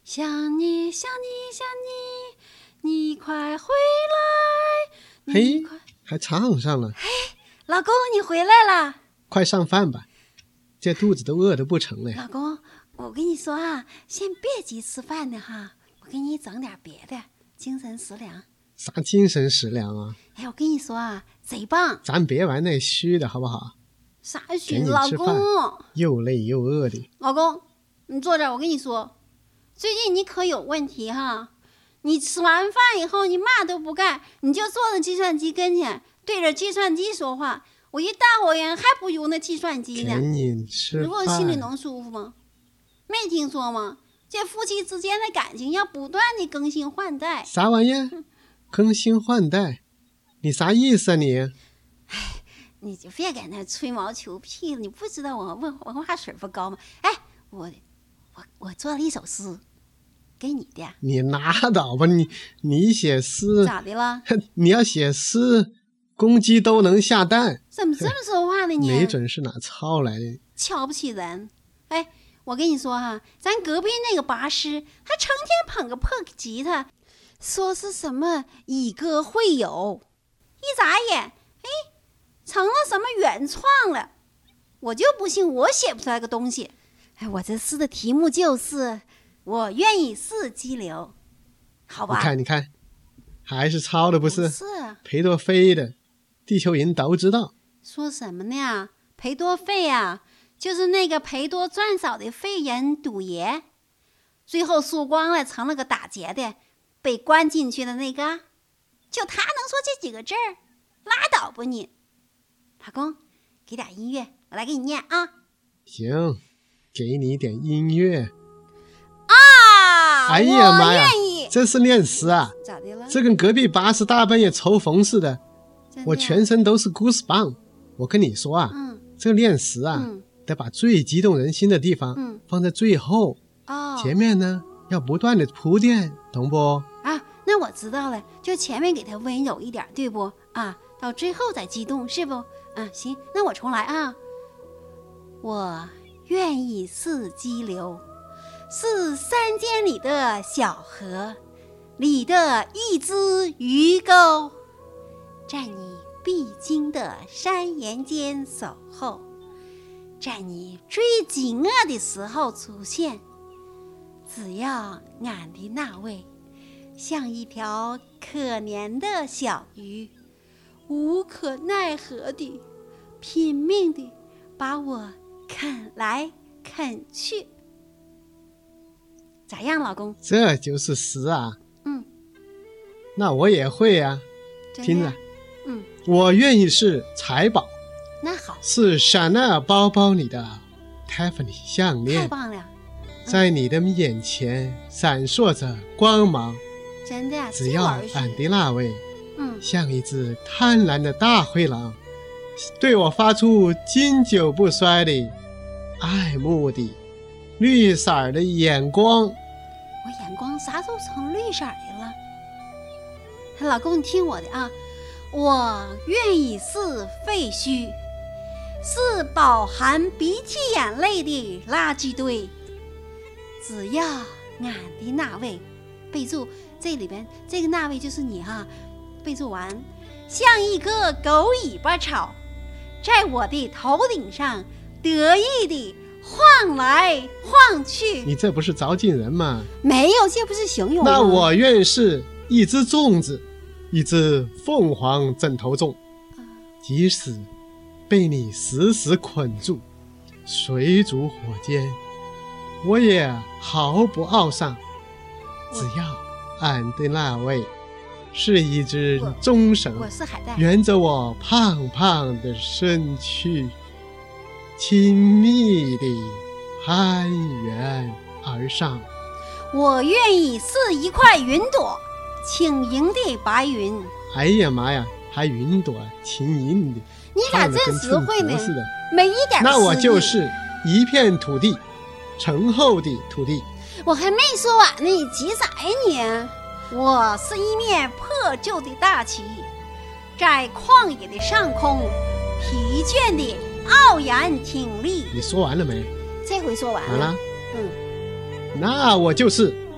想你想你想你，你快回来。 嘿，还唱上了。 老公你回来了， 快上饭吧，这肚子都饿得不成了。 老公，我跟你说啊，先别急吃饭呢哈，我给你整点别的精神食粮。 啥精神食粮啊？ 哎，我跟你说啊，贼棒！ 咱别玩那虚的好不好？ 啥虚？老公， 又累又饿的。 老公，你坐这儿，我跟你说，最近你可有问题哈！你吃完饭以后，你嘛都不干，你就坐在计算机跟前，对着计算机说话。我一大伙人还不如那计算机呢。 给你吃饭， 如果心里能舒服吗？没听说吗？这夫妻之间的感情要不断的更新换代。 啥玩意儿？更新换代？你啥意思啊你？ 哎，你就别在那吹毛求疵了，你不知道我文化水不高吗？哎，我做了一首诗，给你的。 你拉倒吧，你写诗咋的了？ 你要写诗，公鸡都能下蛋。 怎么这么说话呢你？ 没准是哪抄来的。 瞧不起人。哎，我跟你说哈，咱隔壁那个拔师还成天捧个破吉他，说是什么以歌会友，一眨眼，哎，成了什么原创了。我就不信我写不出来个东西。哎，我这诗的题目就是我愿意似激流，好吧？ 你看，还是抄的不是？ 不是裴多菲的，地球人都知道。 说什么呢？裴多费啊，就是那个裴多赚少的废人赌爷，最后输光了，成了个打劫的，被关进去的那个，就他能说这几个字儿，拉倒吧你！老公，给点音乐，我来给你念啊。 行，给你点音乐啊！ 哎呀妈呀， 我愿意。 这是练诗啊？ 咋的了？ 这跟隔壁巴士大半夜抽风似的，我全身都是 goosebumps。我跟你说啊，这练诗啊，得把最激动人心的地方放在最后，前面呢要不断的铺垫，懂不？ 啊，那我知道了，就前面给他温柔一点，对不？啊，到最后再激动，是不？啊，行，那我重来啊。我愿意似激流，是山间里的小河里的一只鱼钩，在你必经的山岩间守候，在你最饥饿的时候出现。只要俺的那位像一条可怜的小鱼，无可奈何地拼命地把我啃来啃去。咋样，老公？ 这就是诗啊。那我也会啊。听着，我愿意是财宝。 那好， 是香奈儿包包里的 Tiffany 项链。 太棒了。 在你的眼前闪烁着光芒。 真的呀？ 只要俺的那位像一只贪婪的大灰狼，对我发出经久不衰的爱慕的绿色的眼光。 我眼光啥时候成绿色的了？老公，你听我的啊，我愿意是废墟，是饱含鼻涕眼泪的垃圾堆。只要俺的那位，备注这里边这个那位就是你哈，备注完，像一棵狗尾巴草，在我的头顶上得意地晃来晃去。 你这不是糟践人吗？ 没有，这不是形容吗？ 那我愿是一只粽子，一只凤凰枕头粽，即使被你死死捆住，水煮火煎，我也毫不懊丧。只要俺的那位是一只棕绳， 我是海带， 沿着我胖胖的身躯亲密地攀援而上。 我愿意是一块云朵，轻盈的白云。 哎呀妈呀，还云朵轻盈的， 你咋这实惠呢？没一点。 那我就是一片土地，醇厚的土地。 我还没说完呢，你急啥呀你？我是一面破旧的大旗，在旷野的上空疲倦地傲然挺立。 你说完了没？ 这回说完了。 那我就是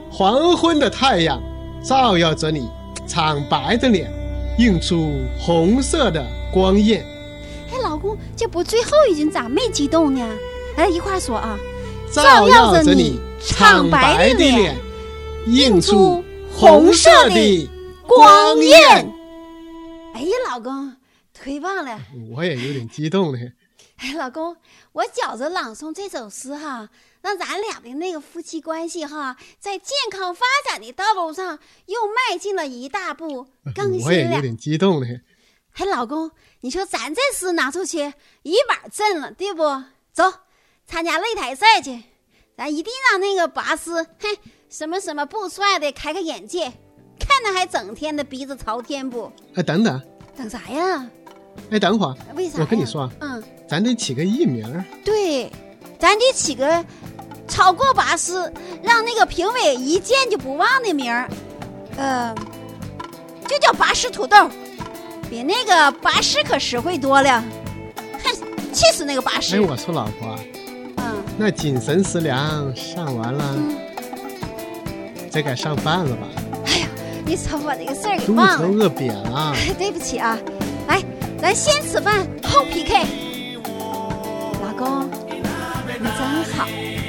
黄昏的太阳照耀着你苍白的脸，映出红色的光焰。 哎，老公，这不最后一句咋没激动呢？来一块说啊！ 照耀着你苍白的脸，映出红色的光焰。 哎呀，老公，忒棒了！ 我也有点激动了。 哎，老公，我觉着朗诵这首诗哈，让咱俩的那个夫妻关系哈，在健康发展的道路上又迈进了一大步，更新了。 我也有点激动了。 哎，老公，你说咱这诗拿出去一把震了，对不？走，参加擂台赛去，咱一定让那个拔丝什么什么不帅的开开眼界，看他还整天的鼻子朝天不？ 哎，等等， 等啥呀？ 哎，等会儿， 为啥？ 我跟你说，咱得起个艺名。对， 咱得起个超过拔丝，让那个评委一见就不忘的名儿，就叫拔丝土豆，比那个拔丝可实惠多了。哼，气死那个拔丝！ 哎，我说老婆，那精神食粮上完了，这该上饭了吧？ 哎呀，你瞅我这个事儿给忘了， 肚子都饿扁了。 对不起啊，来，咱先吃饭后 PK。老公，你真好。